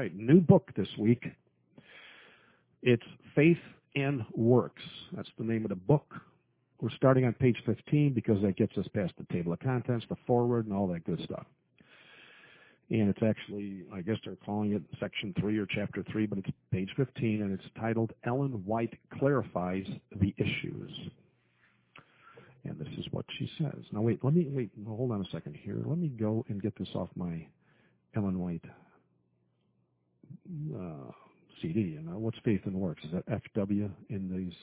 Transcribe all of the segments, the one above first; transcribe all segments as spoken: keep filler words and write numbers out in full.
right, new book this week. It's Faith and Works. That's the name of the book. We're starting on page fifteen because that gets us past the table of contents, the foreword, and all that good stuff. And it's actually, I guess they're calling it section three or chapter three, but it's page fifteen, and it's titled Ellen White Clarifies the Issues. And this is what she says. Now, wait, let me, wait, hold on a second here. Let me go and get this off my Ellen White uh, C D. You know, what's Faith and Works? Is that F W in these?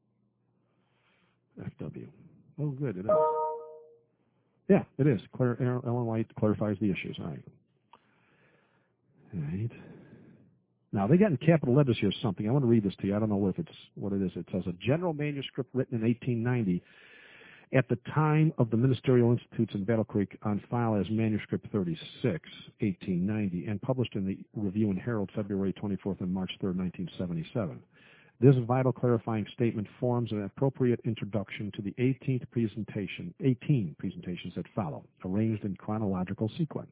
F W. Oh, good, it is. Yeah, it is. Claire, Ellen White clarifies the issues. All right. All right. Now, they got in capital letters here something. I want to read this to you. I don't know if it's what it is. It says, a general manuscript written in eighteen ninety at the time of the Ministerial Institutes in Battle Creek on file as Manuscript thirty-six, eighteen ninety, and published in the Review and Herald February twenty-fourth and March third, nineteen seventy-seven. This vital clarifying statement forms an appropriate introduction to the eighteenth presentation, eighteen presentations that follow, arranged in chronological sequence.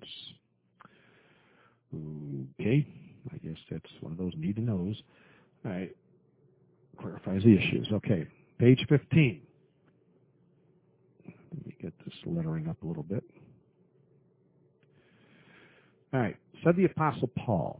Okay, I guess that's one of those need-to-knows. All right, clarifies the issues. Okay, page fifteen. Let me get this lettering up a little bit. All right, said the Apostle Paul,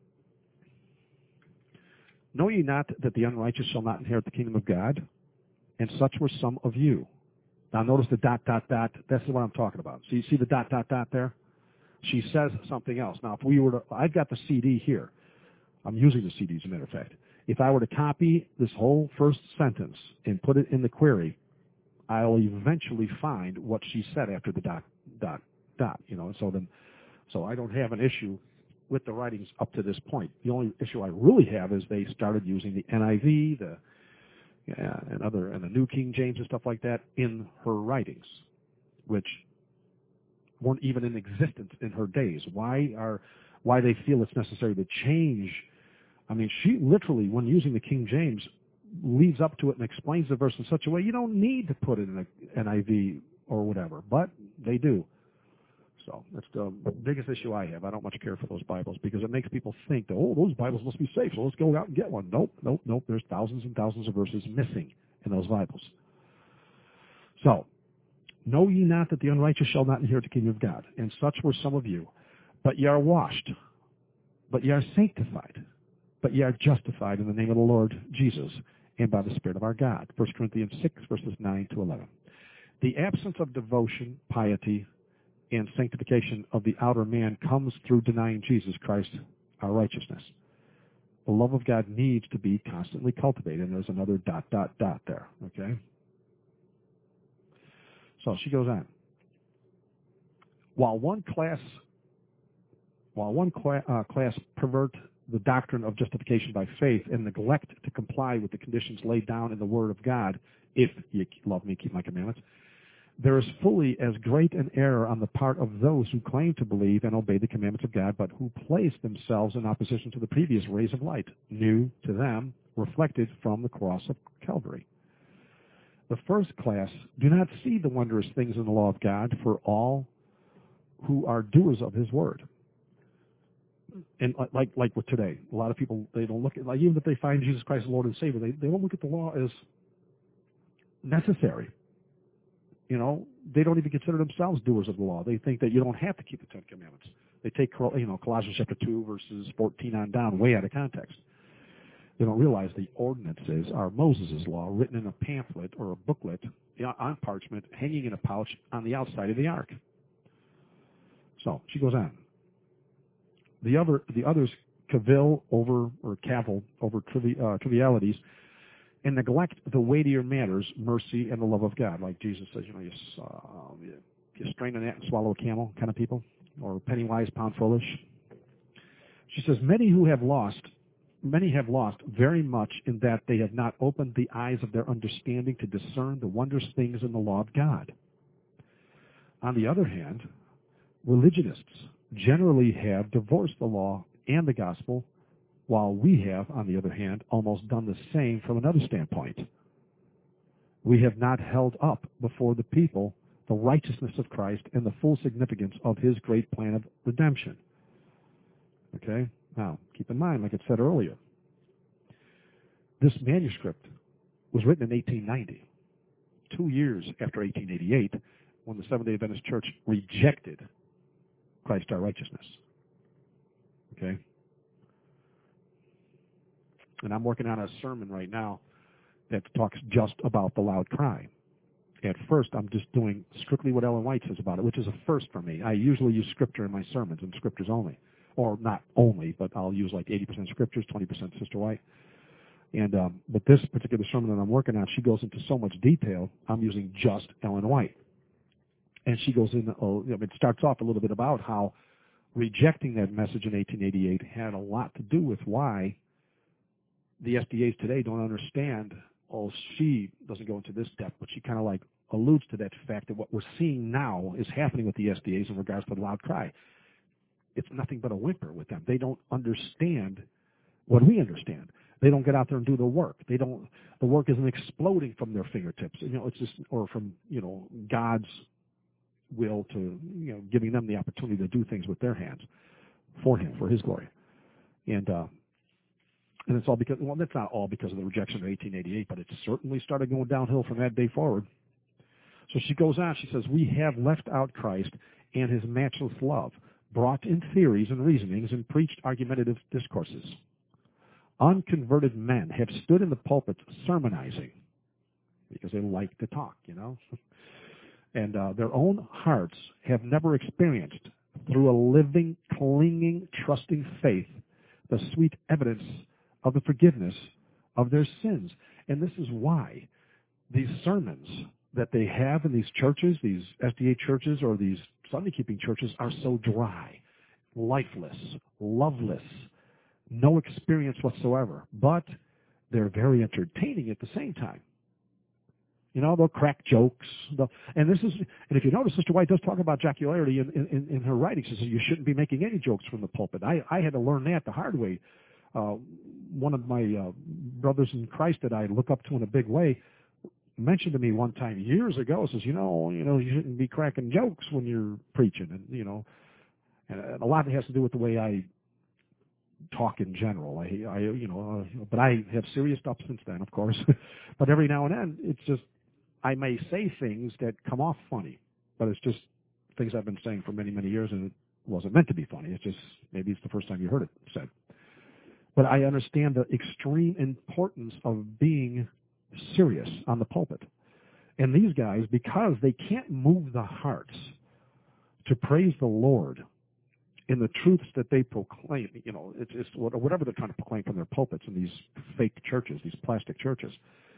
know ye not that the unrighteous shall not inherit the kingdom of God? And such were some of you. Now notice the dot, dot, dot. This is what I'm talking about. So you see the dot, dot, dot there? She says something else. Now, if we were to, I've got the C D here. I'm using the C D, as a matter of fact. If I were to copy this whole first sentence and put it in the query, I'll eventually find what she said after the dot, dot, dot. You know, so then, so I don't have an issue with the writings up to this point. The only issue I really have is they started using the N I V, the yeah, and other and the New King James and stuff like that in her writings, which weren't even in existence in her days. Why are why they feel it's necessary to change? I mean, she literally, when using the King James, leads up to it and explains the verse in such a way you don't need to put it in an N I V or whatever, but they do. So that's the biggest issue I have. I don't much care for those Bibles because it makes people think that, oh, those Bibles must be safe, so let's go out and get one. Nope, nope, nope. There's thousands and thousands of verses missing in those Bibles. So, know ye not that the unrighteous shall not inherit the kingdom of God? And such were some of you. But ye are washed, but ye are sanctified, but ye are justified in the name of the Lord Jesus and by the Spirit of our God. First Corinthians six, verses nine to eleven. The absence of devotion, piety, and sanctification of the outer man comes through denying Jesus Christ, our righteousness. The love of God needs to be constantly cultivated, and there's another dot, dot, dot there, okay? So she goes on. While one class, while one cla- uh, class pervert the doctrine of justification by faith and neglect to comply with the conditions laid down in the Word of God, if you love me, keep my commandments, there is fully as great an error on the part of those who claim to believe and obey the commandments of God, but who place themselves in opposition to the previous rays of light, new to them, reflected from the cross of Calvary. The first class do not see the wondrous things in the law of God for all who are doers of His word. And like like with today, a lot of people, they don't look at, like even if they find Jesus Christ Lord and Savior, they, they don't look at the law as necessary. You know, they don't even consider themselves doers of the law. They think that you don't have to keep the Ten Commandments. They take, you know, Colossians chapter two, verses fourteen on down, way out of context. They don't realize the ordinances are Moses' law, written in a pamphlet or a booklet on parchment, hanging in a pouch on the outside of the ark. So she goes on. The other, the others cavil over or cavil over trivi, uh, trivialities and neglect the weightier matters, mercy and the love of God. Like Jesus says, you know, you, uh, you, you strain a gnat and swallow a camel kind of people, or penny wise, pound foolish. She says, many who have lost, many have lost very much in that they have not opened the eyes of their understanding to discern the wondrous things in the law of God. On the other hand, religionists generally have divorced the law and the gospel, while we have, on the other hand, almost done the same from another standpoint. We have not held up before the people the righteousness of Christ and the full significance of His great plan of redemption. Okay? Now, keep in mind, like I said earlier, this manuscript was written in eighteen ninety, two years after eighteen eighty-eight, when the Seventh-day Adventist Church rejected Christ our righteousness. Okay? And I'm working on a sermon right now that talks just about the loud cry. At first, I'm just doing strictly what Ellen White says about it, which is a first for me. I usually use scripture in my sermons, and scriptures only. Or not only, but I'll use like eighty percent scriptures, twenty percent Sister White. And um, but this particular sermon that I'm working on, she goes into so much detail, I'm using just Ellen White. And she goes in, oh, you know, it starts off a little bit about how rejecting that message in eighteen eighty-eight had a lot to do with why the S D As today don't understand. Oh, she doesn't go into this depth, but she kind of like alludes to that fact that what we're seeing now is happening with the S D As in regards to the loud cry. It's nothing but a whimper with them. They don't understand what we understand. They don't get out there and do the work. They don't. The work isn't exploding from their fingertips. You know, it's just or from you know God's will to you know giving them the opportunity to do things with their hands for Him, for His glory. And uh, and it's all because well, that's not all because of the rejection of eighteen eighty-eight, but it certainly started going downhill from that day forward. So she goes on. She says, "We have left out Christ and His matchless love, brought in theories and reasonings, and preached argumentative discourses. Unconverted men have stood in the pulpit sermonizing because they like to talk, you know, and uh, their own hearts have never experienced, through a living, clinging, trusting faith, the sweet evidence of the forgiveness of their sins." And this is why these sermons that they have in these churches, these S D A churches or these Sunday-keeping churches, are so dry, lifeless, loveless, no experience whatsoever, but they're very entertaining at the same time. You know, they'll crack jokes. They'll, and this is, and if you notice, Sister White does talk about jocularity in, in, in her writings. She says you shouldn't be making any jokes from the pulpit. I, I had to learn that the hard way. Uh, one of my uh, brothers in Christ that I look up to in a big way mentioned to me one time years ago, says, you know, you know, you shouldn't be cracking jokes when you're preaching, and you know, and a lot of it has to do with the way I talk in general. I, I you know, uh, but I have serious stuff since then, of course. But every now and then, it's just I may say things that come off funny, but it's just things I've been saying for many, many years, and it wasn't meant to be funny. It's just maybe it's the first time you heard it said. But I understand the extreme importance of being serious on the pulpit. And these guys, because they can't move the hearts to praise the Lord in the truths that they proclaim, you know, it's, it's whatever they're trying to proclaim from their pulpits in these fake churches, these plastic churches,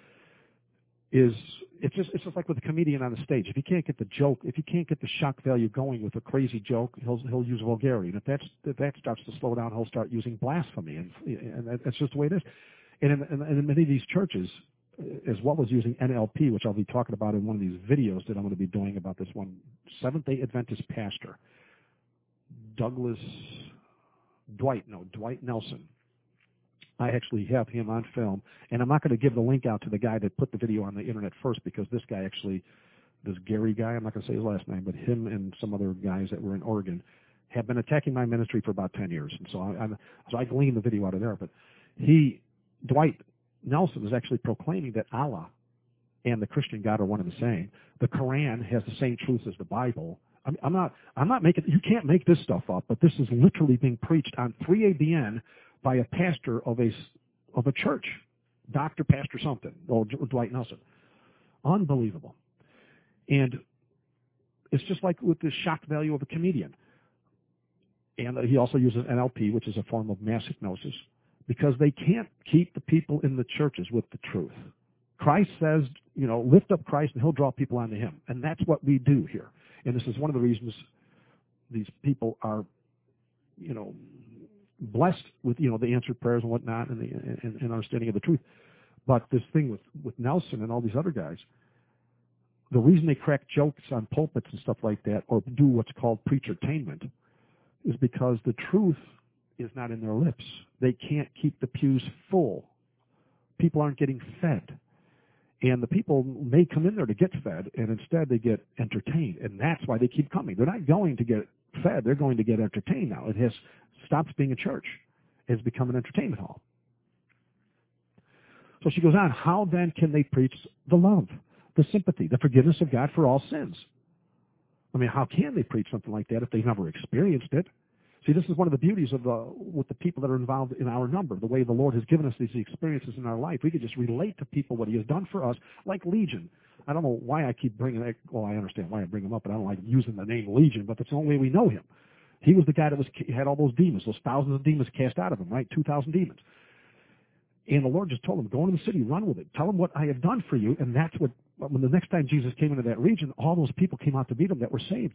is it's just it's just like with a comedian on the stage. If you can't get the joke, if you can't get the shock value going with a crazy joke, he'll he'll use vulgarity. And if that's if that starts to slow down, he'll start using blasphemy, and and that's just the way it is. And in, and in many of these churches, as well as using N L P, which I'll be talking about in one of these videos that I'm going to be doing about this one Seventh-day Adventist pastor, Douglas Dwight, no, Dwight Nelson. I actually have him on film, and I'm not going to give the link out to the guy that put the video on the internet first, because this guy actually, this Gary guy, I'm not going to say his last name, but him and some other guys that were in Oregon have been attacking my ministry for about ten years, and so I, I'm, so I gleaned the video out of there. But he, Dwight Nelson, is actually proclaiming that Allah and the Christian God are one and the same. The Quran has the same truths as the Bible. I'm, I'm not, I'm not making, you can't make this stuff up, but this is literally being preached on three A B N by a pastor of a, of a church, Doctor Pastor something, or Dwight Nelson. Unbelievable. And it's just like with the shock value of a comedian. And he also uses N L P, which is a form of mass hypnosis, because they can't keep the people in the churches with the truth. Christ says, you know, lift up Christ and he'll draw people onto him. And that's what we do here. And this is one of the reasons these people are, you know, blessed with, you know, the answered prayers and whatnot, and the and, and understanding of the truth. But this thing with, with Nelson and all these other guys, the reason they crack jokes on pulpits and stuff like that, or do what's called preachertainment, is because the truth is not in their lips. They can't keep the pews full. People aren't getting fed. And the people may come in there to get fed, and instead they get entertained. And that's why they keep coming. They're not going to get fed. They're going to get entertained now. It has stopped being a church. It's become an entertainment hall. So she goes on, how then can they preach the love, the sympathy, the forgiveness of God for all sins? I mean, how can they preach something like that if they've never experienced it? See, this is one of the beauties of the, with the people that are involved in our number, the way the Lord has given us these experiences in our life. We could just relate to people what he has done for us, like Legion. I don't know why I keep bringing it. Well, I understand why I bring him up, but I don't like using the name Legion, but that's the only way we know him. He was the guy that was had all those demons, those thousands of demons cast out of him, right? two thousand demons. And the Lord just told him, go into the city, run with it. Tell him what I have done for you. And that's what, when the next time Jesus came into that region, all those people came out to meet him that were saved.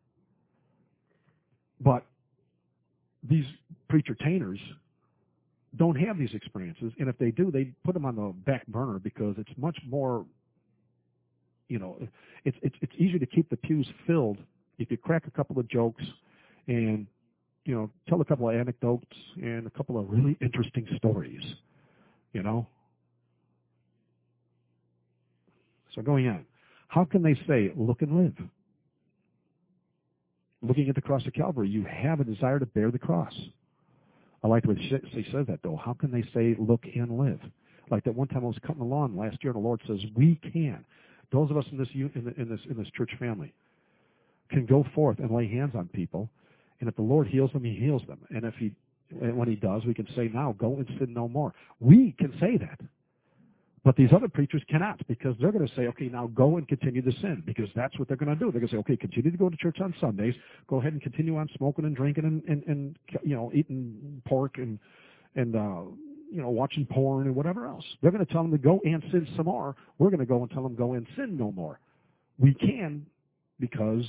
But these preacher-tainers don't have these experiences. And if they do, they put them on the back burner because it's much more, you know, it's, it's, it's easier to keep the pews filled if you crack a couple of jokes and, you know, tell a couple of anecdotes and a couple of really interesting stories. You know? So going on. How can they say, look and live? Looking at the cross of Calvary, you have a desire to bear the cross. I like the way she says that, though. How can they say, look and live? Like that one time I was cutting the lawn last year, and the Lord says, we can. Those of us in this, in, in this, in this church family can go forth and lay hands on people, and if the Lord heals them, he heals them. And if he And when he does, we can say, now go and sin no more. We can say that. But these other preachers cannot, because they're going to say, okay, now go and continue to sin, because that's what they're going to do. They're going to say, okay, continue to go to church on Sundays. Go ahead and continue on smoking and drinking and, and, and you know, eating pork and, and uh, you know, watching porn and whatever else. They're going to tell them to go and sin some more. We're going to go and tell them go and sin no more. We can because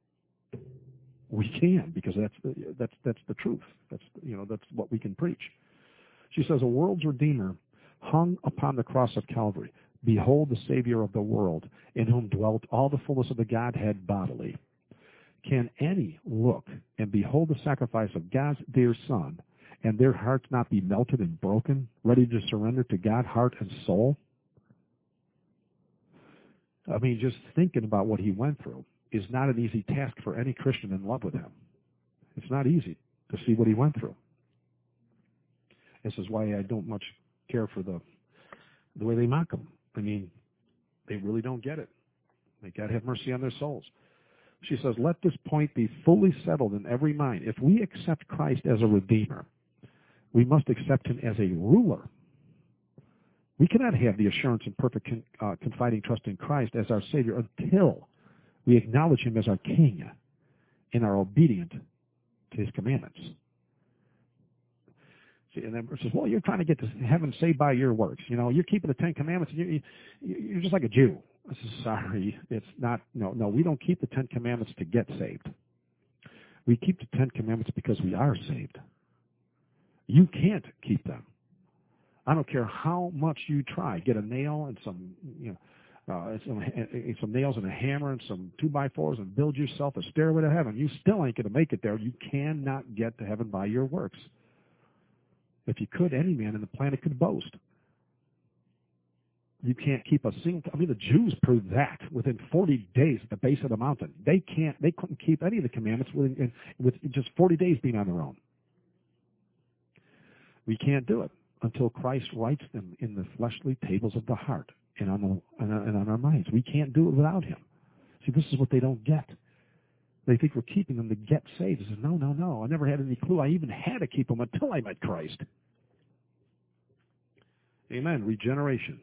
we can, because that's the, that's that's the truth. That's you know that's what we can preach. She says, a world's Redeemer hung upon the cross of Calvary. Behold the Savior of the world, in whom dwelt all the fullness of the Godhead bodily. Can any look and behold the sacrifice of God's dear Son, and their hearts not be melted and broken, ready to surrender to God, heart and soul? I mean, just thinking about what he went through is not an easy task for any Christian in love with him. It's not easy to see what he went through. This is why I don't much care for the the way they mock him. I mean, they really don't get it. May God have mercy on their souls. She says, let this point be fully settled in every mind. If we accept Christ as a Redeemer, we must accept him as a ruler. We cannot have the assurance and perfect con, uh, confiding trust in Christ as our Savior until we acknowledge him as our King and are obedient to his commandments. See, and then it says, well, you're trying to get to heaven saved by your works. You know, you're keeping the Ten Commandments. And you, you, you're just like a Jew. I said, sorry, it's not. No, no, we don't keep the Ten Commandments to get saved. We keep the Ten Commandments because we are saved. You can't keep them. I don't care how much you try. Get a nail and some, you know, uh, some, some nails and a hammer and some two by fours and build yourself a stairway to heaven. You still ain't going to make it there. You cannot get to heaven by your works. If you could, any man on the planet could boast. You can't keep a single. I mean, the Jews proved that within forty days at the base of the mountain. They can't. They couldn't keep any of the commandments within, with just forty days being on their own. We can't do it until Christ writes them in the fleshly tables of the heart and on the and on our minds. We can't do it without him. See, this is what they don't get. They think we're keeping them to get saved. He says, no, no, no. I never had any clue I even had to keep them until I met Christ. Amen. Regeneration.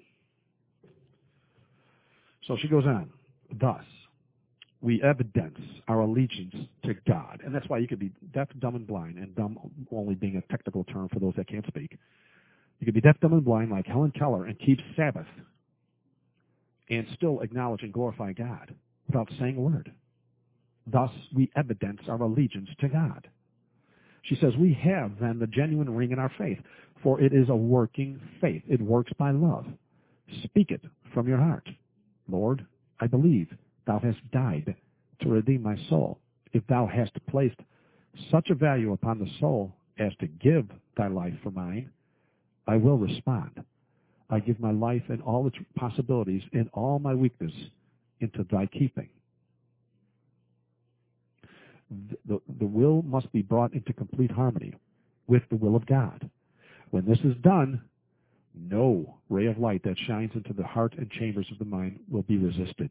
So she goes on. Thus, we evidence our allegiance to God. And that's why you could be deaf, dumb, and blind, and dumb only being a technical term for those that can't speak. You could be deaf, dumb, and blind like Helen Keller and keep Sabbath and still acknowledge and glorify God without saying a word. Thus, we evidence our allegiance to God. She says, we have then the genuine ring in our faith, for it is a working faith. It works by love. Speak it from your heart. Lord, I believe thou hast died to redeem my soul. If thou hast placed such a value upon the soul as to give thy life for mine, I will respond. I give my life and all its possibilities and all my weakness into thy keeping. The, the, the will must be brought into complete harmony. with the will of God. When this is done, no ray of light that shines into the heart and chambers of the mind will be resisted.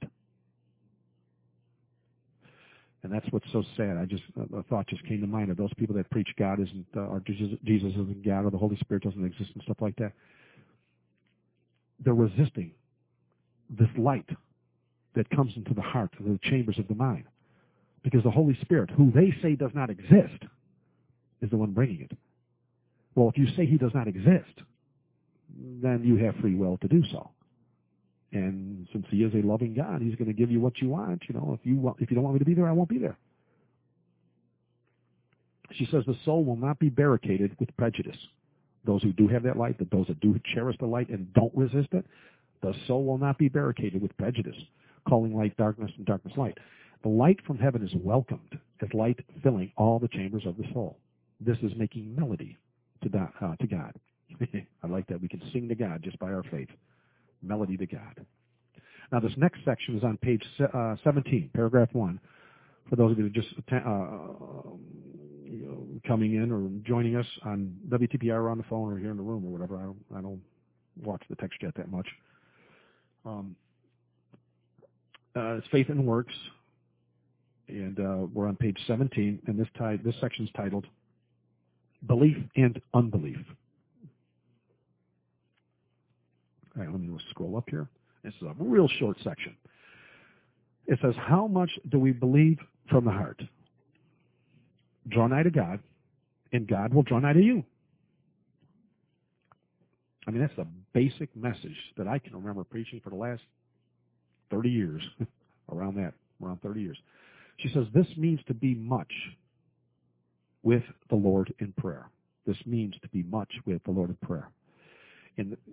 And that's what's so sad. I just a thought just came to mind of those people that preach God isn't, uh, or Jesus, Jesus isn't God, or the Holy Spirit doesn't exist, and stuff like that. They're resisting this light that comes into the heart, the chambers of the mind, because the Holy Spirit, who they say does not exist, is the one bringing it. Well, if you say He does not exist, then you have free will to do so. And since He is a loving God, He's going to give you what you want. You know, if you want, if you don't want me to be there, I won't be there. She says the soul will not be barricaded with prejudice. Those who do have that light, that those that do cherish the light and don't resist it, the soul will not be barricaded with prejudice, calling light darkness and darkness light. The light from heaven is welcomed as light filling all the chambers of the soul. This is making melody to, that, uh, to God. I like that. We can sing to God just by our faith. Melody to God. Now, this next section is on page uh, seventeen, paragraph one. For those of you who are just uh, you know, coming in or joining us on W T P R or on the phone or here in the room or whatever, I don't, I don't watch the text yet that much. Um, uh, it's Faith and Works, and uh, we're on page seventeen, and this, ti- this section is titled Belief and Unbelief. All right, let me scroll up here. This is a real short section. It says, how much do we believe from the heart? Draw nigh to God, and God will draw nigh to you. I mean, that's the basic message that I can remember preaching for the last thirty years, around that, around thirty years. She says, this means to be much with the Lord in prayer. This means to be much with the Lord in prayer. And the,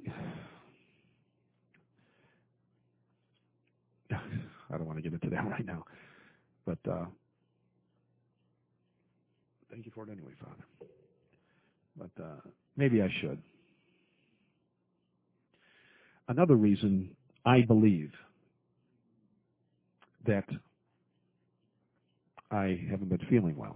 I don't want to get into that right now, but uh, thank you for it anyway, Father. But uh, maybe I should. Another reason I believe that I haven't been feeling well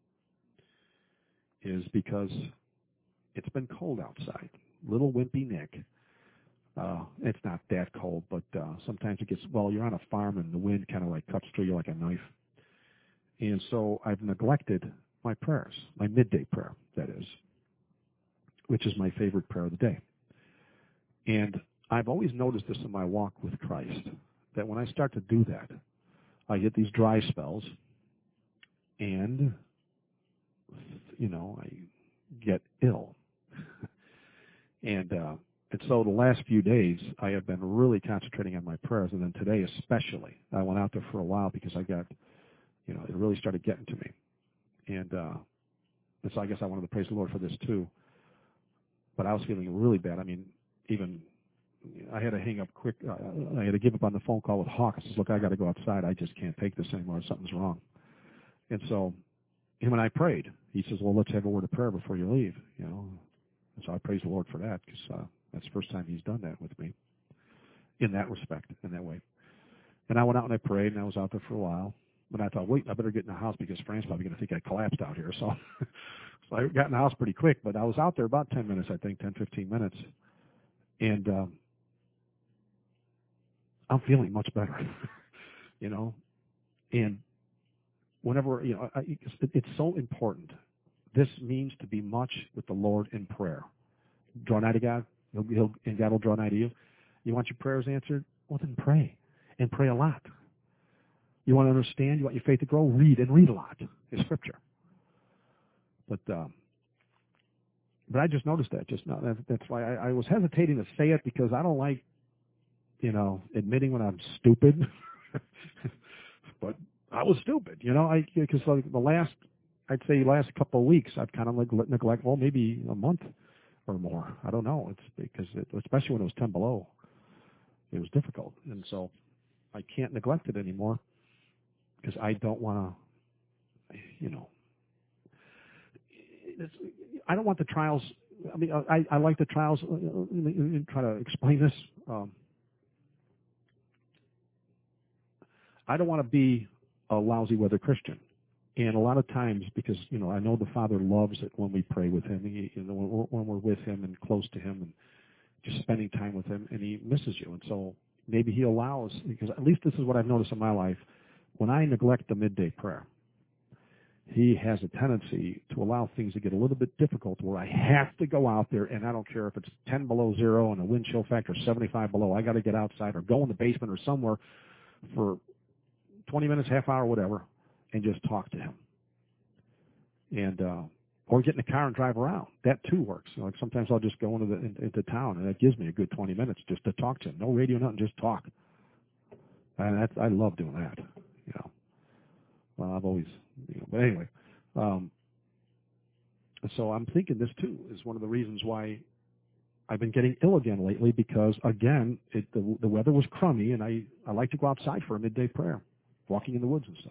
is because it's been cold outside. Little wimpy Nick. Uh, it's not that cold, but uh, sometimes it gets, well, you're on a farm and the wind kind of like cuts through you like a knife. And so I've neglected my prayers, my midday prayer, that is, which is my favorite prayer of the day. And I've always noticed this in my walk with Christ, that when I start to do that, I get these dry spells, and, you know, I get ill. and uh, and so the last few days, I have been really concentrating on my prayers, and then today especially. I went out there for a while because I got, you know, it really started getting to me. And, uh, and so I guess I wanted to praise the Lord for this too. But I was feeling really bad. I mean, even I had to hang up quick. Uh, I had to give up on the phone call with Hawk. I says, look, I got to go outside. I just can't take this anymore. Something's wrong. And so him and I prayed. He says, well, let's have a word of prayer before you leave. You know, and so I praise the Lord for that because uh, that's the first time He's done that with me in that respect, in that way. And I went out and I prayed, and I was out there for a while. But I thought, wait, I better get in the house because Fran's probably going to think I collapsed out here. So, so I got in the house pretty quick. But I was out there about ten minutes, I think, ten, fifteen minutes. And um, I'm feeling much better, you know. And whenever, you know, I, it's, it's so important. This means to be much with the Lord in prayer. Draw nigh to God, he'll, he'll, and God will draw nigh to you. You want your prayers answered? Well, then pray, and pray a lot. You want to understand? You want your faith to grow? Read, and read a lot. It's Scripture. But um, but I just noticed that just now. That, that's why I, I was hesitating to say it because I don't like, you know, admitting when I'm stupid. But I was stupid, you know. I because like the last, I'd say last couple of weeks, I've kind of like neglect. Well, maybe a month or more. I don't know. It's because it, especially when it was ten below, it was difficult, and so I can't neglect it anymore because I don't want to, you know. It's, I don't want the trials. I mean, I, I like the trials. Let me try to explain this. Um, I don't want to be a lousy weather Christian. And a lot of times, because, you know, I know the Father loves it when we pray with him, he, you know, when we're, when we're with him and close to him and just spending time with him, and he misses you. And so maybe he allows, because at least this is what I've noticed in my life, when I neglect the midday prayer, he has a tendency to allow things to get a little bit difficult where I have to go out there, and I don't care if it's ten below zero and a wind chill factor seventy-five below. I got to get outside or go in the basement or somewhere for twenty minutes, half hour, whatever, and just talk to him. And, uh, or get in the car and drive around. That too works. You know, like sometimes I'll just go into the in, into town, and that gives me a good twenty minutes just to talk to him. No radio, nothing, just talk. And that's, I love doing that. You know, well, I've always, you know, but anyway. Um, so I'm thinking this too is one of the reasons why I've been getting ill again lately, because again, it, the, the weather was crummy, and I I like to go outside for a midday prayer, walking in the woods and stuff.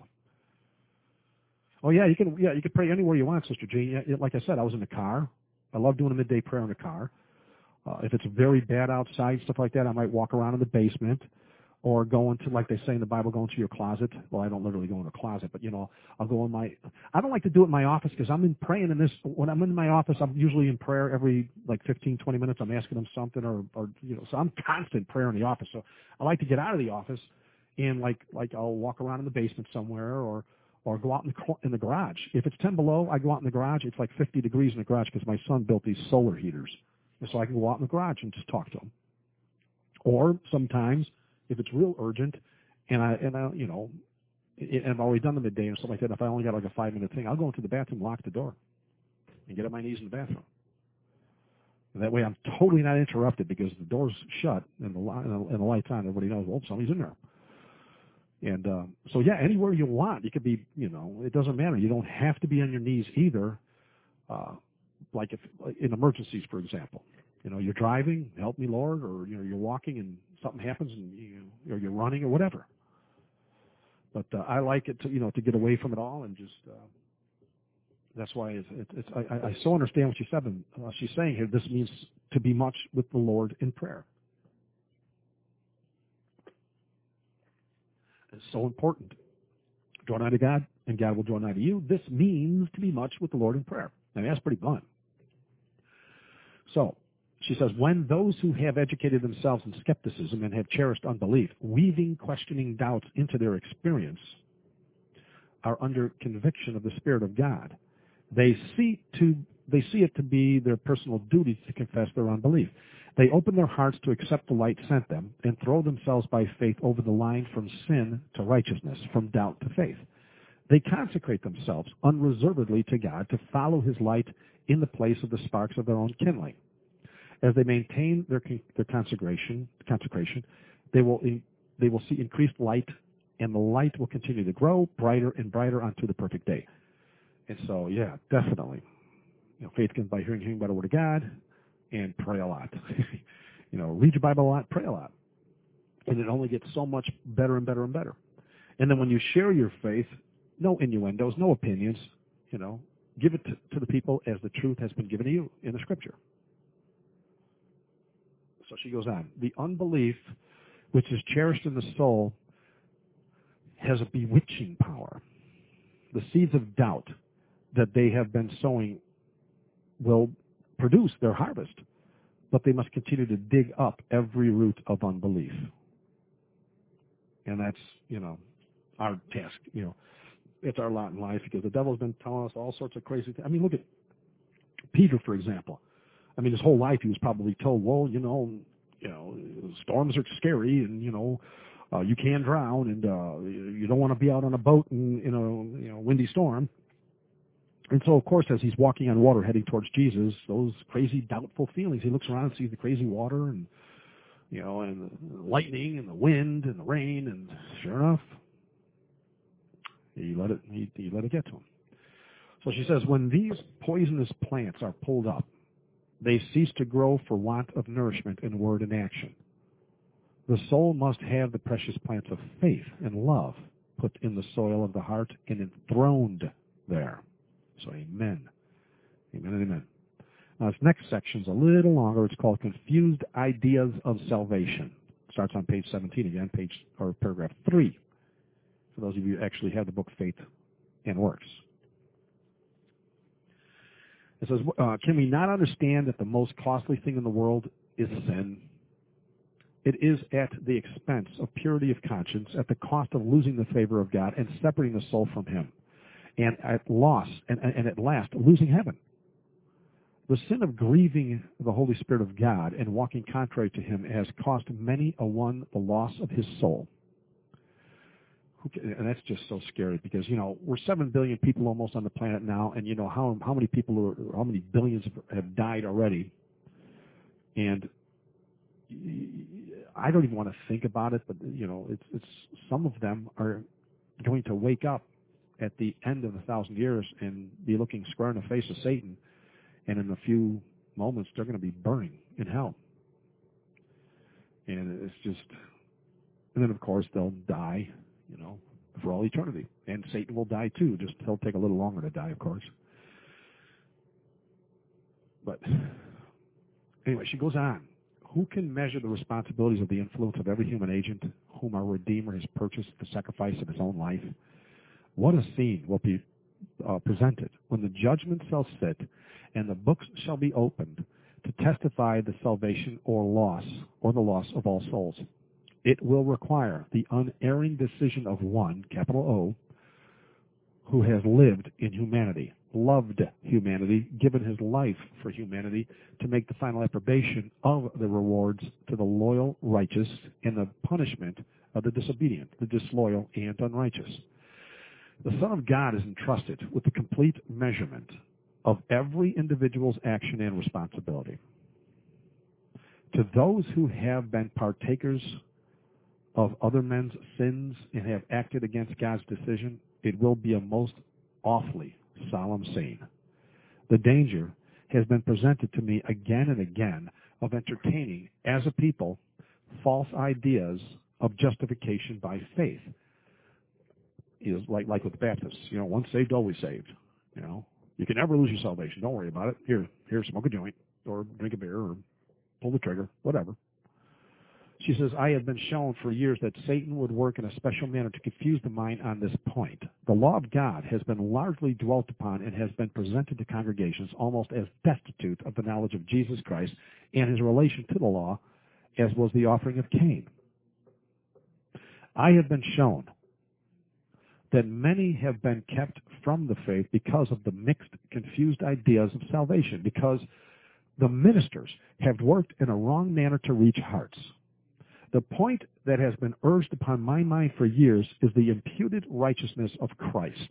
Oh yeah, you can yeah you can pray anywhere you want, Sister Jean. Yeah, like I said, I was in the car. I love doing a midday prayer in the car. Uh, if it's very bad outside, stuff like that, I might walk around in the basement, or go into, like they say in the Bible, go into your closet. Well, I don't literally go in a closet, but you know, I'll go in my. I don't like to do it in my office because I'm in praying in this. When I'm in my office, I'm usually in prayer every like fifteen, twenty minutes. I'm asking them something, or or you know, so I'm constant prayer in the office. So I like to get out of the office, and like like I'll walk around in the basement somewhere, or. Or go out in the, in the garage. If it's ten below, I go out in the garage. It's like fifty degrees in the garage because my son built these solar heaters. And so I can go out in the garage and just talk to him. Or sometimes, if it's real urgent, and I, and I, you know, and I've already done the midday and stuff like that, if I only got like a five minute thing, I'll go into the bathroom, lock the door, and get on my knees in the bathroom. And that way I'm totally not interrupted because the door's shut and the, and the light's on. Everybody knows, well, somebody's in there. And um, so, yeah, anywhere you want. You could be, you know, it doesn't matter. You don't have to be on your knees either, uh, like if in emergencies, for example. You know, you're driving, help me, Lord, or, you know, you're walking and something happens and you, or you're running or whatever. But uh, I like it to, you know, to get away from it all and just, uh, that's why it's, it, it's I, I so understand what she said. And uh, she's saying here, this means to be much with the Lord in prayer. It's so important. Draw nigh to God, and God will draw nigh to you. This means to be much with the Lord in prayer. I mean, that's pretty blunt. So, she says, when those who have educated themselves in skepticism and have cherished unbelief, weaving questioning doubts into their experience, are under conviction of the Spirit of God, they see to they see it to be their personal duty to confess their unbelief. They open their hearts to accept the light sent them and throw themselves by faith over the line from sin to righteousness, from doubt to faith. They consecrate themselves unreservedly to God to follow his light in the place of the sparks of their own kindling. As they maintain their, their consecration, consecration, they will they will see increased light, and the light will continue to grow brighter and brighter unto the perfect day. And so, yeah, definitely. You know, faith comes by hearing, hearing by the Word of God, and pray a lot. You know, read your Bible a lot, pray a lot. And it only gets so much better and better and better. And then when you share your faith, no innuendos, no opinions, you know, give it to, to the people as the truth has been given to you in the Scripture. So she goes on. The unbelief which is cherished in the soul has a bewitching power. The seeds of doubt that they have been sowing will produce their harvest, but they must continue to dig up every root of unbelief. And that's, you know, our task, you know. It's our lot in life because the devil's been telling us all sorts of crazy things. I mean, look at Peter, for example. I mean, his whole life he was probably told, well, you know, you know, storms are scary and, you know, uh, you can drown and uh, you don't want to be out on a boat in, in a you know, windy storm. And so, of course, as he's walking on water heading towards Jesus, those crazy, doubtful feelings, he looks around and sees the crazy water and, you know, and the lightning and the wind and the rain, and sure enough, he let it, he, he let it get to him. So she says, when these poisonous plants are pulled up, they cease to grow for want of nourishment in word and action. The soul must have the precious plants of faith and love put in the soil of the heart and enthroned there. So amen. Amen and amen. Now this next section's a little longer. It's called Confused Ideas of Salvation. It starts on page seventeen again, page or paragraph three. For those of you who actually have the book Faith and works. It says, uh, can we not understand that the most costly thing in the world is sin? It is at the expense of purity of conscience, at the cost of losing the favor of God and separating the soul from Him, and at loss, and, and at last, losing heaven. The sin of grieving the Holy Spirit of God and walking contrary to Him has cost many a one the loss of his soul. And that's just so scary because, you know, we're seven billion people almost on the planet now, and you know how how many people, are, how many billions have died already. And I don't even want to think about it, but, you know, it's, it's some of them are going to wake up at the end of a thousand years and be looking square in the face of Satan. And in a few moments, they're going to be burning in hell. And it's just, and then of course they'll die, you know, for all eternity. And Satan will die too, just he'll take a little longer to die, of course. But anyway, she goes on. Who can measure the responsibilities of the influence of every human agent whom our Redeemer has purchased at the sacrifice of His own life? What a scene will be uh, presented when the judgment shall sit and the books shall be opened to testify the salvation or loss or the loss of all souls. It will require the unerring decision of one, capital O, who has lived in humanity, loved humanity, given his life for humanity, to make the final approbation of the rewards to the loyal, righteous, and the punishment of the disobedient, the disloyal, and unrighteous. The Son of God is entrusted with the complete measurement of every individual's action and responsibility. To those who have been partakers of other men's sins and have acted against God's decision, it will be a most awfully solemn scene. The danger has been presented to me again and again of entertaining, as a people, false ideas of justification by faith. Is like like with the Baptists, you know, once saved, always saved. You know, you can never lose your salvation. Don't worry about it. Here, here, smoke a joint, or drink a beer, or pull the trigger, whatever. She says, I have been shown for years that Satan would work in a special manner to confuse the mind on this point. The law of God has been largely dwelt upon and has been presented to congregations almost as destitute of the knowledge of Jesus Christ and his relation to the law as was the offering of Cain. I have been shown that many have been kept from the faith because of the mixed, confused ideas of salvation, because the ministers have worked in a wrong manner to reach hearts. The point that has been urged upon my mind for years is the imputed righteousness of Christ.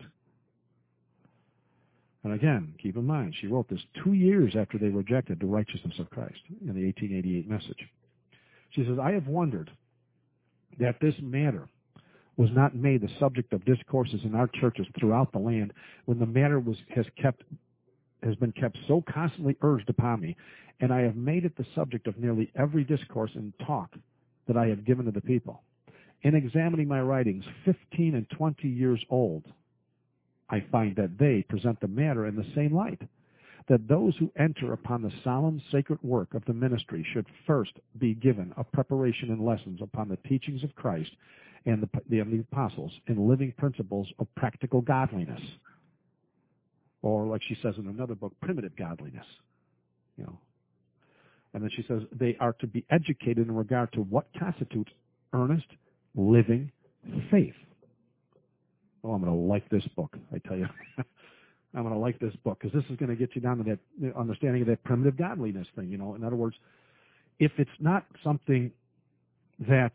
And again, keep in mind, she wrote this two years after they rejected the righteousness of Christ in the eighteen eighty-eight message. She says, I have wondered that this matter was not made the subject of discourses in our churches throughout the land when the matter was has kept has been kept so constantly urged upon me, and I have made it the subject of nearly every discourse and talk that I have given to the people. In examining my writings, fifteen and twenty years old, I find that they present the matter in the same light, that those who enter upon the solemn sacred work of the ministry should first be given a preparation and lessons upon the teachings of Christ and the, the, the apostles in living principles of practical godliness. Or, like she says in another book, primitive godliness. You know. And then she says they are to be educated in regard to what constitutes earnest, living faith. Oh, I'm going to like this book, I tell you. I'm going to like this book because this is going to get you down to that understanding of that primitive godliness thing. You know, in other words, if it's not something that,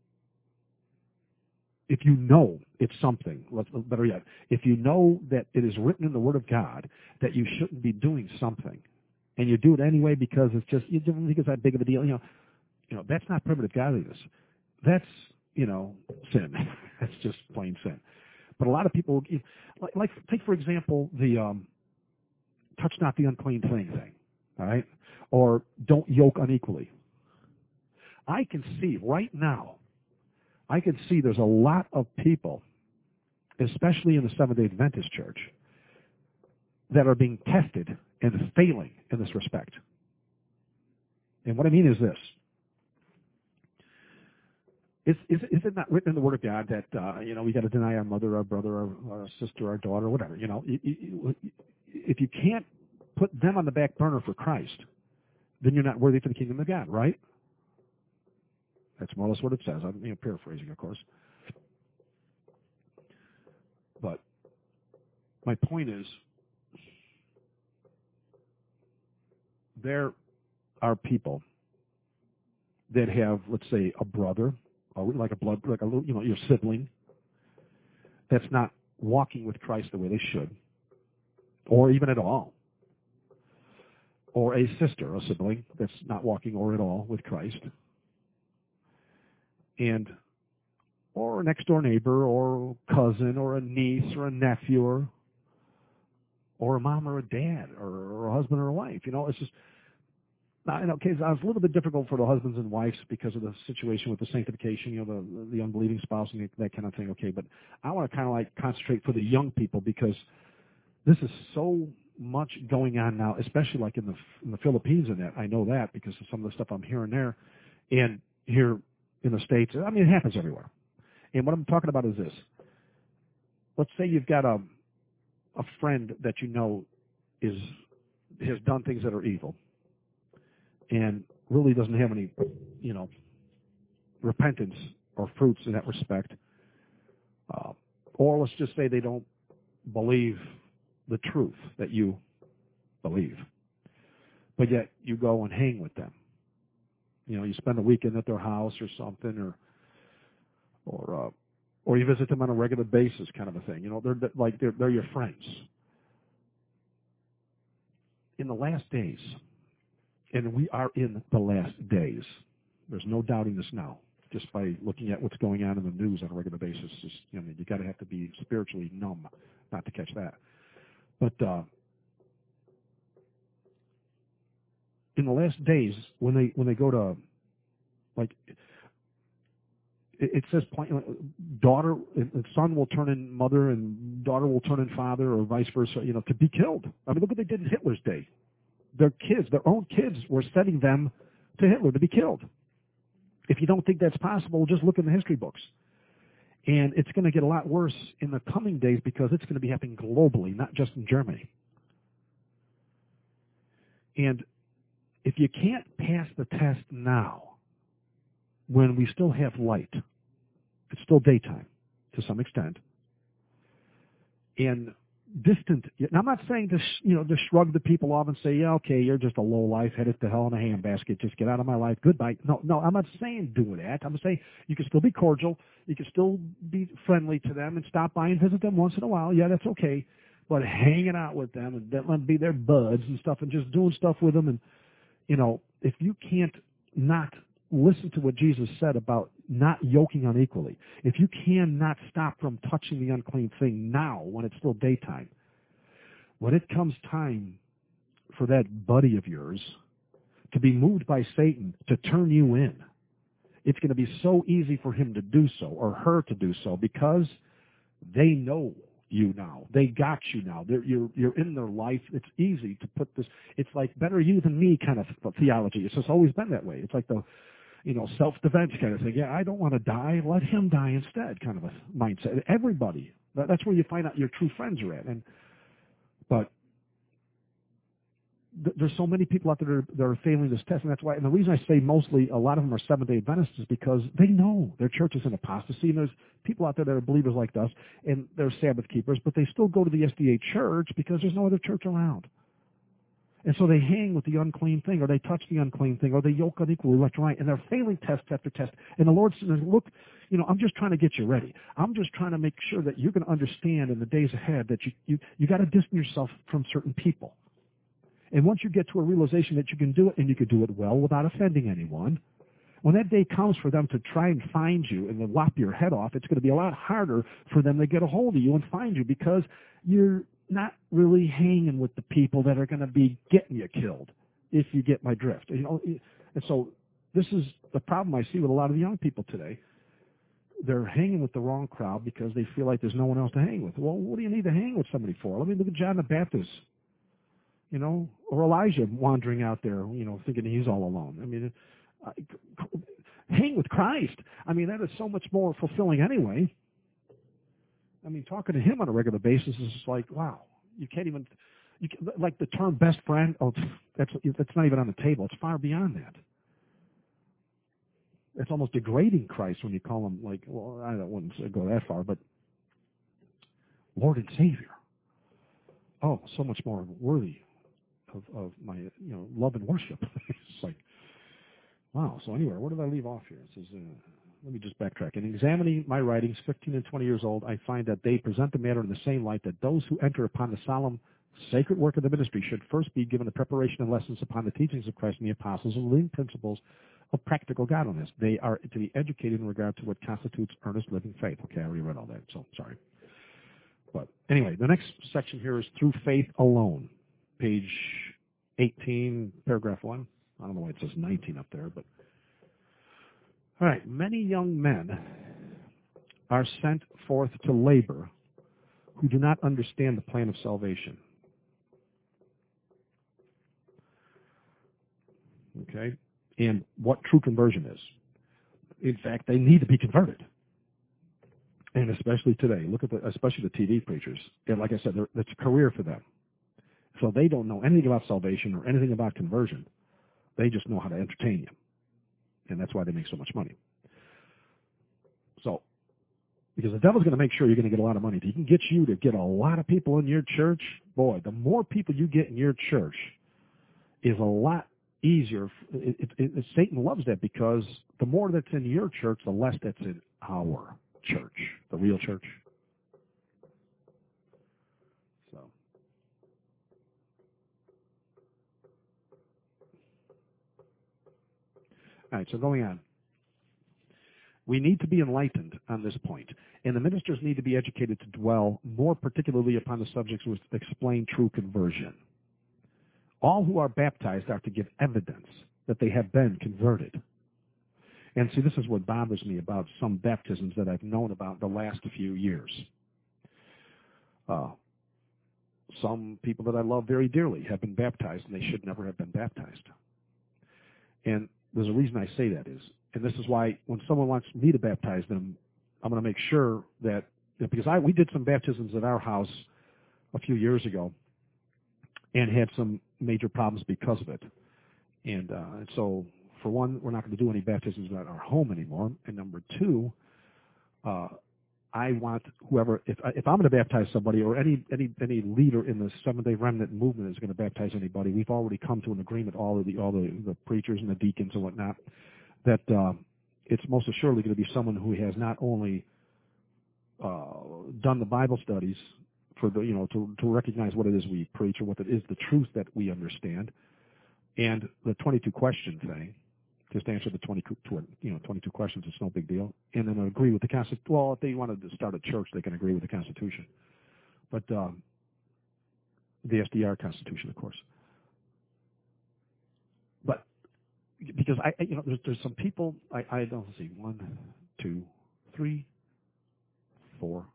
if you know it's something, let's better yet, if you know that it is written in the Word of God that you shouldn't be doing something, and you do it anyway because it's just, you don't think it's that big of a deal, you know, you know, that's not primitive godliness. That's, you know, sin. That's just plain sin. But a lot of people, like, like take for example the um, touch not the unclean thing thing, all right, or don't yoke unequally. I can see right now, I can see there's a lot of people, especially in the Seventh-day Adventist Church, that are being tested and failing in this respect. And what I mean is this. Is, is, is it not written in the Word of God that, uh, you know, we got to deny our mother, our brother, our, our sister, our daughter, whatever, you know? If you can't put them on the back burner for Christ, then you're not worthy for the kingdom of God, right? That's more or less what it says. I'm you know, paraphrasing, of course. But my point is, there are people that have, let's say, a brother, or like a blood, like a little, you know, your sibling, that's not walking with Christ the way they should, or even at all, or a sister, a sibling that's not walking or at all with Christ, and or a next door neighbor, or a cousin, or a niece, or a nephew, or or a mom or a dad, or, or a husband or a wife. You know, it's just. Now, in okay, so it's a little bit difficult for the husbands and wives because of the situation with the sanctification, you know, the the unbelieving spouse and that kind of thing. Okay, but I want to kind of like concentrate for the young people because this is so much going on now, especially like in the in the Philippines and that. I know that because of some of the stuff I'm hearing there, and here in the States. I mean, it happens everywhere. And what I'm talking about is this: let's say you've got a a friend that you know is has done things that are evil. And really doesn't have any, you know, repentance or fruits in that respect. Uh, or let's just say they don't believe the truth that you believe. But yet you go and hang with them. You know, you spend a weekend at their house or something, or or uh, or you visit them on a regular basis, kind of a thing. You know, they're like they're they're your friends. In the last days. And we are in the last days. There's no doubting this now, just by looking at what's going on in the news on a regular basis. Just, you know, you got to have to be spiritually numb not to catch that. But uh, in the last days, when they when they go to, like, it, it says, daughter, son will turn in mother, and daughter will turn in father, or vice versa. You know, to be killed. I mean, look what they did in Hitler's day. Their kids, their own kids, were sending them to Hitler to be killed. If you don't think that's possible, just look in the history books. And it's going to get a lot worse in the coming days because it's going to be happening globally, not just in Germany. And if you can't pass the test now, when we still have light, it's still daytime to some extent, and distant. And I'm not saying to, you know, to shrug the people off and say, yeah, okay, you're just a low life, headed to hell in a handbasket, just get out of my life, goodbye. No, no, I'm not saying do that. I'm saying you can still be cordial, you can still be friendly to them and stop by and visit them once in a while. Yeah, that's okay. But hanging out with them and let them be their buds and stuff and just doing stuff with them, and, you know, if you can't not listen to what Jesus said about not yoking unequally. If you cannot stop from touching the unclean thing now when it's still daytime, when it comes time for that buddy of yours to be moved by Satan to turn you in, it's going to be so easy for him to do so or her to do so because they know you now. They got you now. They're, you're, you're in their life. It's easy to put this, it's like better you than me kind of theology. It's just always been that way. It's like the, you know, self-defense kind of thing. Yeah, I don't want to die. Let him die instead kind of a mindset. Everybody. That's where you find out your true friends are at. And, but th- there's so many people out there that are, that are failing this test, and that's why, and the reason I say mostly a lot of them are Seventh-day Adventists is because they know their church is in apostasy, and there's people out there that are believers like us, and they're Sabbath keepers, but they still go to the S D A church because there's no other church around. And so they hang with the unclean thing, or they touch the unclean thing, or they yoke unequally left and right, and they're failing test after test. And the Lord says, look, you know, I'm just trying to get you ready. I'm just trying to make sure that you're going to understand in the days ahead that you, you, you got to distance yourself from certain people. And once you get to a realization that you can do it, and you can do it well without offending anyone, when that day comes for them to try and find you and then lop your head off, it's going to be a lot harder for them to get a hold of you and find you because you're not really hanging with the people that are going to be getting you killed, if you get my drift. You know, and so this is the problem I see with a lot of the young people today. They're hanging with the wrong crowd because they feel like there's no one else to hang with. Well, what do you need to hang with somebody for? Let me look at John the Baptist, you know, or Elijah wandering out there, you know, thinking he's all alone. I mean, hang with Christ. I mean, that is so much more fulfilling anyway. I mean, talking to him on a regular basis is just like, wow, you can't even, you can, like the term best friend, oh, that's, that's not even on the table. It's far beyond that. It's almost degrading Christ when you call him, like, well, I don't want to go that far, but Lord and Savior. Oh, so much more worthy of, of my, you know, love and worship. It's like, wow. So anyway, where did I leave off here? It says, uh, let me just backtrack. In examining my writings, fifteen and twenty years old, I find that they present the matter in the same light that those who enter upon the solemn, sacred work of the ministry should first be given the preparation and lessons upon the teachings of Christ and the apostles and leading principles of practical godliness. They are to be educated in regard to what constitutes earnest living faith. Okay, I already read all that, so sorry. But anyway, the next section here is through faith alone. Page eighteen, paragraph one. I don't know why it says nineteen up there, but all right. Many young men are sent forth to labor who do not understand the plan of salvation. Okay? And what true conversion is. In fact, they need to be converted. And especially today, look at the, especially the T V preachers. And like I said, it's a career for them. So they don't know anything about salvation or anything about conversion. They just know how to entertain you. And that's why they make so much money. So, because the devil's going to make sure you're going to get a lot of money. If he can get you to get a lot of people in your church, boy, the more people you get in your church is a lot easier. It, it, it, Satan loves that because the more that's in your church, the less that's in our church, the real church. So, all right, so going on. We need to be enlightened on this point, and the ministers need to be educated to dwell more particularly upon the subjects which explain true conversion. All who are baptized are to give evidence that they have been converted. And see, this is what bothers me about some baptisms that I've known about the last few years. Uh, some people that I love very dearly have been baptized, and they should never have been baptized. And there's a reason I say that is, and this is why when someone wants me to baptize them, I'm going to make sure that, because I we did some baptisms at our house a few years ago and had some major problems because of it. And, uh, and so, for one, we're not going to do any baptisms at our home anymore. And number two, uh, I want whoever, if, I, if I'm going to baptize somebody or any, any, any leader in the Seventh-day Remnant movement is going to baptize anybody, we've already come to an agreement, all of the, all the, the preachers and the deacons and whatnot, that uh, it's most assuredly going to be someone who has not only uh, done the Bible studies for the, you know, to, to recognize what it is we preach or what it is the truth that we understand, and the twenty-two question thing, just answer the twenty-two, you know, twenty-two questions. It's no big deal. And then agree with the Constitution. Well, if they wanted to start a church, they can agree with the Constitution. But um, the S D R Constitution, of course. But because I, you know, there's, there's some people. I, I don't see one, two, three, four,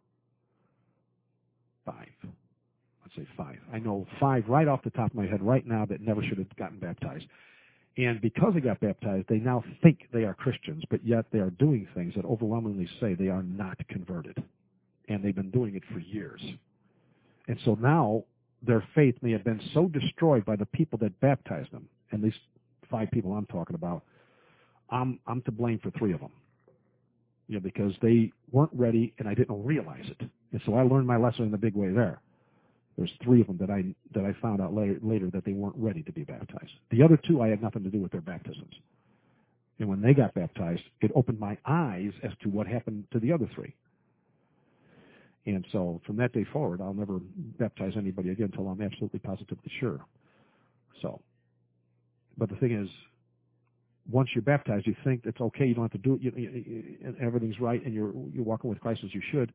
five. Let's say five. I know five right off the top of my head right now that never should have gotten baptized. And because they got baptized, they now think they are Christians, but yet they are doing things that overwhelmingly say they are not converted. And they've been doing it for years. And so now their faith may have been so destroyed by the people that baptized them, and these five people I'm talking about, I'm, I'm to blame for three of them. You know, because they weren't ready and I didn't realize it. And so I learned my lesson in a big way there. There's three of them that I that I found out later, later that they weren't ready to be baptized. The other two, I had nothing to do with their baptisms. And when they got baptized, it opened my eyes as to what happened to the other three. And so from that day forward, I'll never baptize anybody again until I'm absolutely positively sure. So, but the thing is, once you're baptized, you think it's okay. You don't have to do it. You, you, you, everything's right, and you're you're walking with Christ as you should.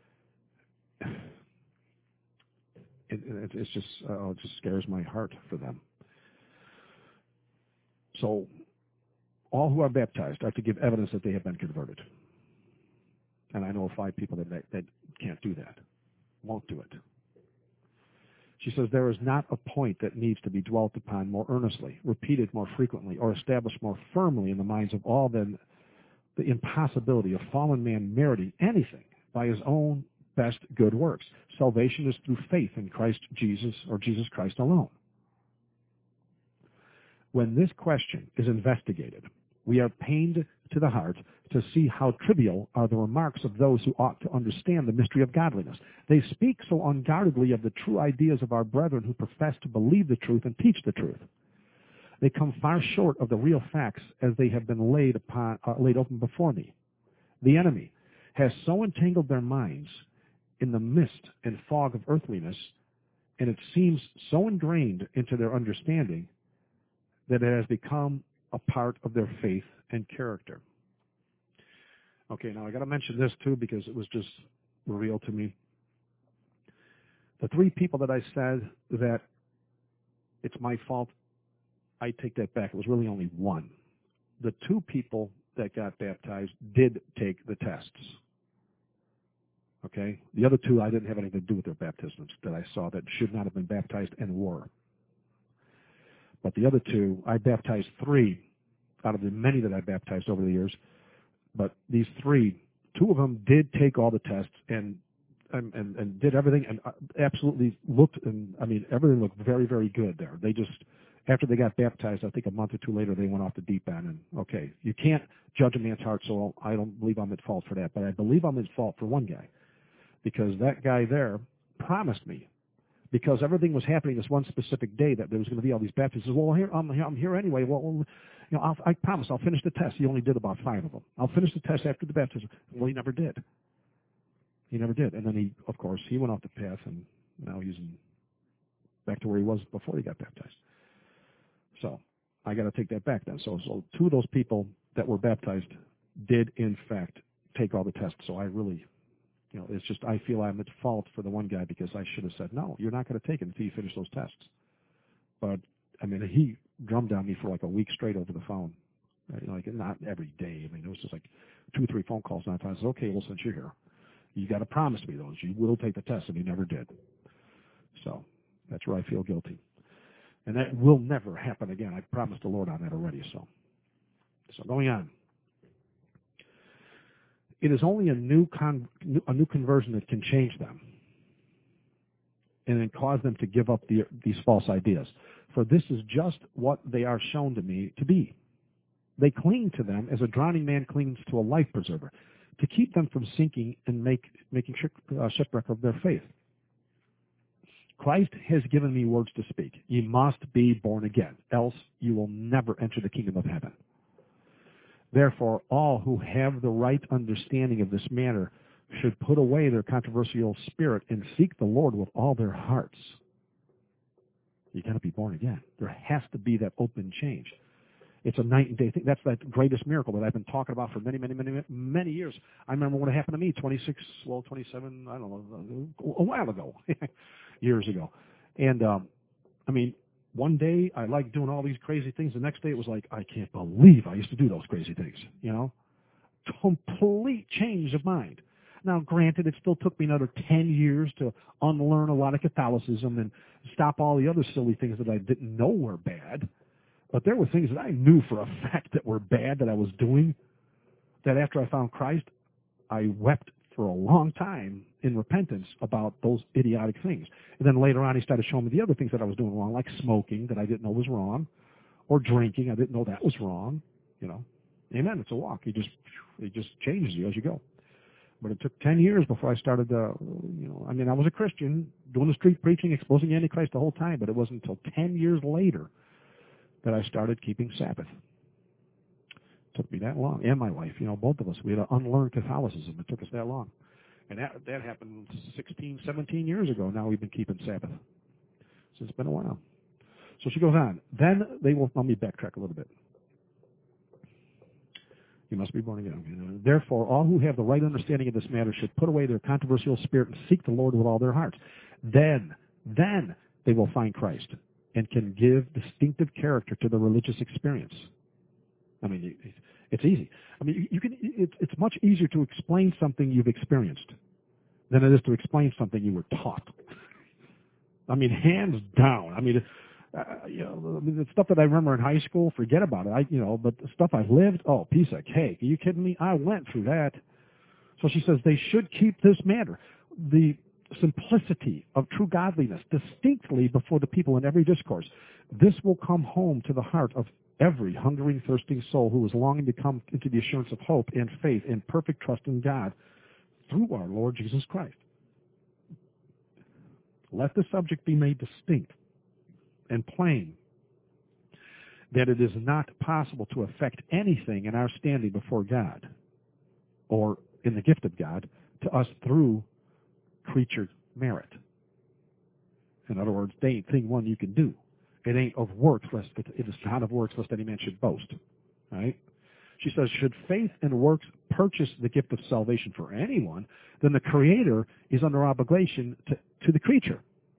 It, it, it's just, uh, it just scares my heart for them. So, all who are baptized are to give evidence that they have been converted. And I know of five people that, that, that can't do that, won't do it. She says, there is not a point that needs to be dwelt upon more earnestly, repeated more frequently, or established more firmly in the minds of all than the impossibility of fallen man meriting anything by his own best good works. Salvation is through faith in Christ Jesus or Jesus Christ alone. When this question is investigated, we are pained to the heart to see how trivial are the remarks of those who ought to understand the mystery of godliness. They speak so unguardedly of the true ideas of our brethren who profess to believe the truth and teach the truth. They come far short of the real facts as they have been laid upon, uh, laid open before me. The enemy has so entangled their minds in the mist and fog of earthliness, and it seems so ingrained into their understanding that it has become a part of their faith and character. Okay, now I got to mention this too because it was just real to me. The three people that I said that it's my fault, I take that back. It was really only one. The two people that got baptized did take the tests. Okay? The other two, I didn't have anything to do with their baptisms that I saw that should not have been baptized and were. But the other two, I baptized three out of the many that I baptized over the years. But these three, two of them did take all the tests and and, and, and did everything and absolutely looked, and I mean, everything looked very, very good there. They just, after they got baptized, I think a month or two later, they went off the deep end. And, okay, you can't judge a man's heart, so I don't believe I'm at fault for that. But I believe I'm at fault for one guy, because that guy there promised me, because everything was happening this one specific day that there was going to be all these baptisms. Well, here I'm, here, I'm here anyway. Well, you know, I'll, I promise I'll finish the test. He only did about five of them. I'll finish the test after the baptism. Well, he never did. He never did. And then he, of course, he went off the path, and now he's in, back to where he was before he got baptized. So I got to take that back then. So, so two of those people that were baptized did, in fact, take all the tests. So I really... You know, it's just I feel I'm at fault for the one guy because I should have said, no, you're not going to take it until you finish those tests. But, I mean, he drummed on me for like a week straight over the phone. Right? Like, not every day. I mean, it was just like two or three phone calls. And I said, okay, well, since you're here, you got to promise me those. You will take the test, and he never did. So that's where I feel guilty. And that will never happen again. I promised the Lord on that already. So, so going on. It is only a new con, a new conversion that can change them and then cause them to give up the, these false ideas. For this is just what they are shown to me to be. They cling to them as a drowning man clings to a life preserver, to keep them from sinking and make, making shipwreck of their faith. Christ has given me words to speak. Ye must be born again, else you will never enter the kingdom of heaven. Therefore, all who have the right understanding of this matter should put away their controversial spirit and seek the Lord with all their hearts. You've got to be born again. There has to be that open change. It's a night and day thing. That's that greatest miracle that I've been talking about for many, many, many, many years. I remember when it happened to me, twenty-six, well, twenty-seven, I don't know, a while ago, years ago. And, um, I mean, one day I liked doing all these crazy things. The next day it was like, I can't believe I used to do those crazy things, you know? Complete change of mind. Now, granted, it still took me another ten years to unlearn a lot of Catholicism and stop all the other silly things that I didn't know were bad. But there were things that I knew for a fact that were bad that I was doing, that after I found Christ, I wept for a long time in repentance about those idiotic things. And then later on, he started showing me the other things that I was doing wrong, like smoking that I didn't know was wrong, or drinking. I didn't know that was wrong. You know, amen. It's a walk. He just, he just changes you as you go. But it took ten years before I started, uh, you know, I mean, I was a Christian, doing the street preaching, exposing Antichrist the whole time, but it wasn't until ten years later that I started keeping Sabbath. It took me that long, and my wife, you know, both of us. We had to unlearn Catholicism. It took us that long. And that that happened sixteen, seventeen years ago. Now we've been keeping Sabbath. So it's been a while. So she goes on. Then they will, let me backtrack a little bit. You must be born again. Therefore, all who have the right understanding of this matter should put away their controversial spirit and seek the Lord with all their hearts. Then, then they will find Christ and can give distinctive character to the religious experience. I mean, it's easy. I mean, you can. It's much easier to explain something you've experienced than it is to explain something you were taught. I mean, hands down. I mean, Uh, you know, I mean, the stuff that I remember in high school, forget about it. I, you know, but the stuff I've lived, oh, piece of cake. Are you kidding me? I went through that. So she says they should keep this matter, the simplicity of true godliness, distinctly before the people in every discourse. This will come home to the heart of every hungering, thirsting soul who is longing to come into the assurance of hope and faith and perfect trust in God through our Lord Jesus Christ. Let the subject be made distinct and plain, that it is not possible to affect anything in our standing before God or in the gift of God to us through creature merit. In other words, they ain't thing one you can do. It ain't of works, lest it is not of works, lest any man should boast. Right? She says, should faith and works purchase the gift of salvation for anyone, then the Creator is under obligation to, to the creature.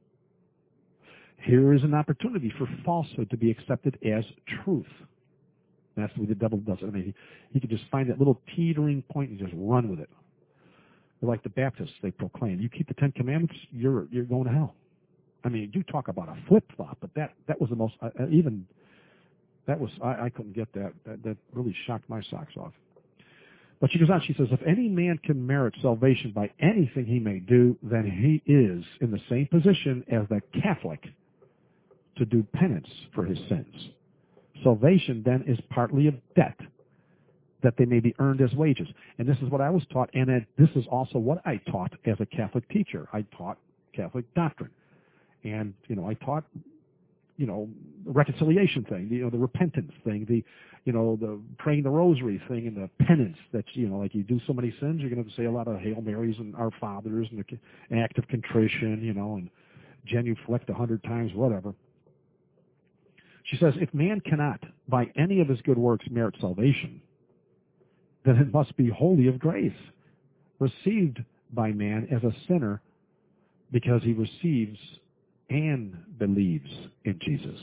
Here is an opportunity for falsehood to be accepted as truth. And that's the way the devil does it. I mean, he, he could just find that little teetering point and just run with it. They're like the Baptists, they proclaim, you keep the Ten Commandments, you're you're going to hell. I mean, you talk about a flip-flop, but that, that was the most, uh, even, that was, I, I couldn't get that. that. That really shocked my socks off. But she goes on, she says, if any man can merit salvation by anything he may do, then he is in the same position as the Catholic to do penance for his sins. Salvation then is partly a debt that they may be earned as wages. And this is what I was taught, and this is also what I taught as a Catholic teacher. I taught Catholic doctrine. And, you know, I taught, you know, the reconciliation thing, you know, the repentance thing, the, you know, the praying the rosary thing and the penance that, you know, like you do so many sins, you're going to have to say a lot of Hail Marys and Our Fathers and the act of contrition, you know, and genuflect a hundred times, whatever. She says, if man cannot, by any of his good works, merit salvation, then it must be wholly of grace, received by man as a sinner because he receives and believes in Jesus.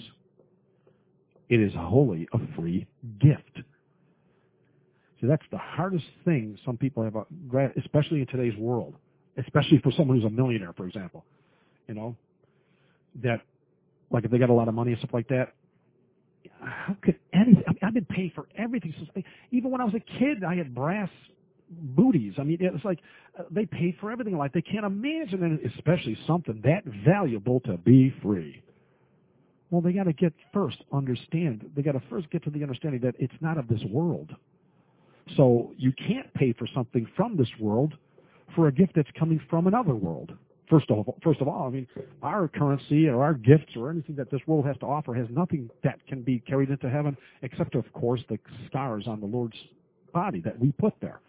It is wholly a free gift. See, that's the hardest thing some people have, especially in today's world, especially for someone who's a millionaire, for example. You know, that, like if they got a lot of money and stuff like that, how could anything? I mean, I've been paying for everything since, even when I was a kid, I had brass booties. I mean, it's like uh, they paid for everything in life. They can't imagine, it, especially something that valuable, to be free. Well, they got to get first understand. They got to first get to the understanding that it's not of this world. So you can't pay for something from this world for a gift that's coming from another world. First of all, first of all, I mean, our currency or our gifts or anything that this world has to offer has nothing that can be carried into heaven except, of course, the scars on the Lord's body that we put there.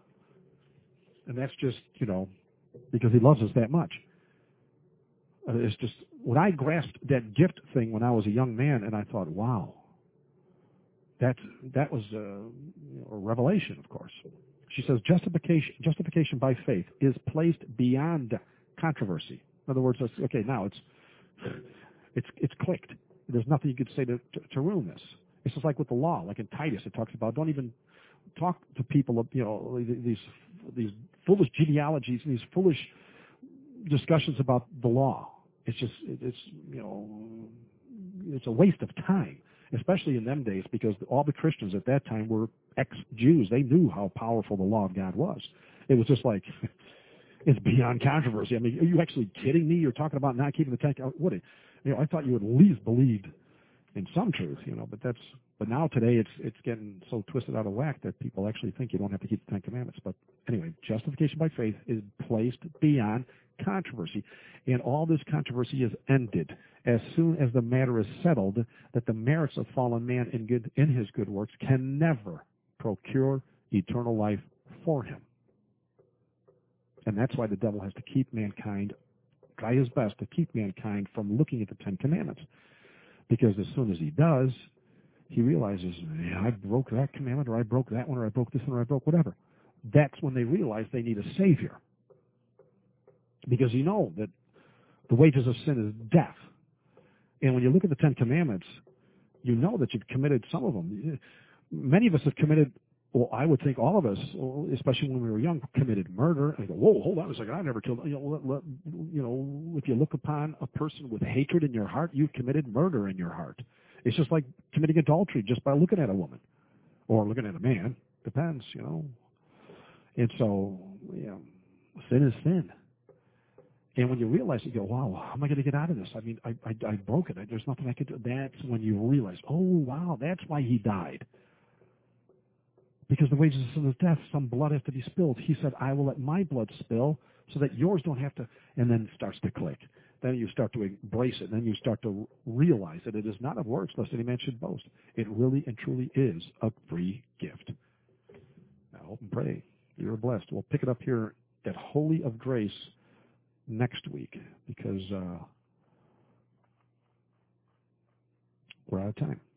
And that's just, you know, because he loves us that much. Uh, it's just, when I grasped that gift thing when I was a young man, and I thought, wow, that, that was a, you know, a revelation, of course. She says, justification, justification by faith is placed beyond controversy. In other words, okay, now it's it's it's clicked. There's nothing you could say to, to, to ruin this. It's just like with the law, like in Titus, it talks about don't even talk to people, you know, these these foolish genealogies and these foolish discussions about the law. It's just it's you know it's a waste of time, especially in them days, because all the Christians at that time were ex-Jews. They knew how powerful the law of God was. It was just like. It's beyond controversy. I mean, are you actually kidding me? You're talking about not keeping the Ten Commandments. What? You know, I thought you would at least believe in some truth. You know, but that's. But now today, it's it's getting so twisted out of whack that people actually think you don't have to keep the Ten Commandments. But anyway, justification by faith is placed beyond controversy, and all this controversy is ended as soon as the matter is settled that the merits of fallen man in good in his good works can never procure eternal life for him. And that's why the devil has to keep mankind, try his best to keep mankind from looking at the Ten Commandments. Because as soon as he does, he realizes, yeah, I broke that commandment, or I broke that one, or I broke this one, or I broke whatever. That's when they realize they need a Savior. Because you know that the wages of sin is death. And when you look at the Ten Commandments, you know that you've committed some of them. Many of us have committed well, I would think all of us, especially when we were young, committed murder. And I go, whoa, hold on a second, I never killed. You know, let, let, you know, if you look upon a person with hatred in your heart, you've committed murder in your heart. It's just like committing adultery just by looking at a woman or looking at a man. Depends, you know. And so, you know, sin is sin. And when you realize it, you go, wow, how am I going to get out of this? I mean, I, I, I broke it. I, there's nothing I could do. That's when you realize, oh, wow, that's why he died. Because the wages of sin is death, some blood has to be spilled. He said, I will let my blood spill so that yours don't have to, and then it starts to click. Then you start to embrace it. Then you start to realize that it is not of works, lest any man should boast. It really and truly is a free gift. Now, hope and pray you're blessed. We'll pick it up here at Holy of Grace next week because uh, we're out of time.